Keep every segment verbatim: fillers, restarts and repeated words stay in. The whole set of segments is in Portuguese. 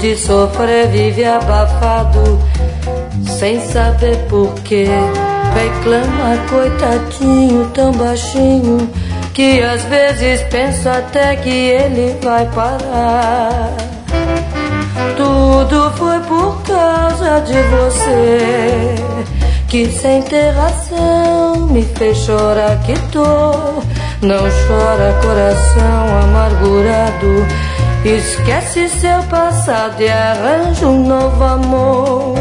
de sofrer vive abafado, sem saber porquê. Reclama, coitadinho, tão baixinho, que às vezes penso até que ele vai parar. Tudo foi por causa de você, que sem ter razão me fez chorar que tô. Não chora, coração amargurado, esquece seu passado e arranja um novo amor.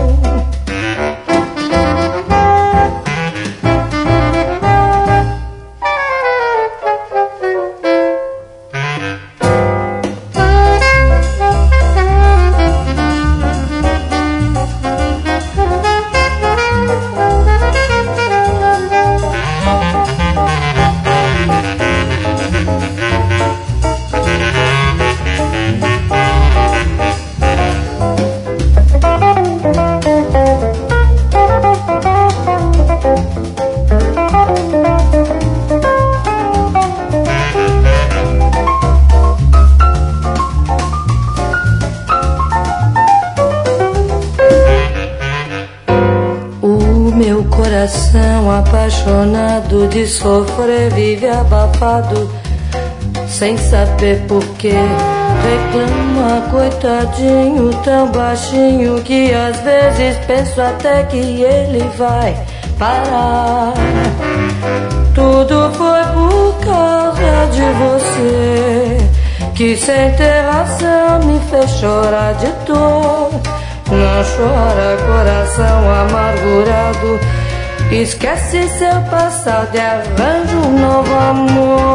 Coração apaixonado de sofrer vive abafado, sem saber porquê. Reclama, coitadinho, tão baixinho, que às vezes penso até que ele vai parar. Tudo foi por causa de você, que sem ter razão me fez chorar de dor. Não chora, coração amargurado, esquece seu passado e arranja um novo amor.